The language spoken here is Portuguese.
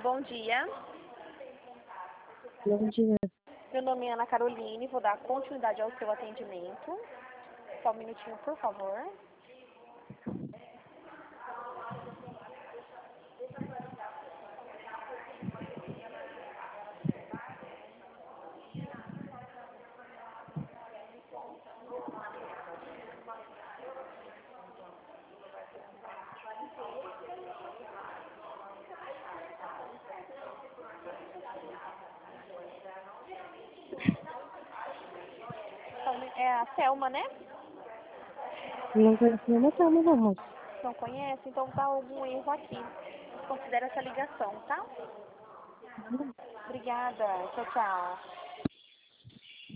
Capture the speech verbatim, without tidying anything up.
bom dia. Bom dia. Meu nome é Ana Caroline, vou dar continuidade ao seu atendimento. Só um minutinho, por favor. É a Selma, né? Não conheço nenhuma Selma, não, moço. Não conhece? Então tá algum erro aqui. Considera essa ligação, tá? Obrigada. Tchau, tchau.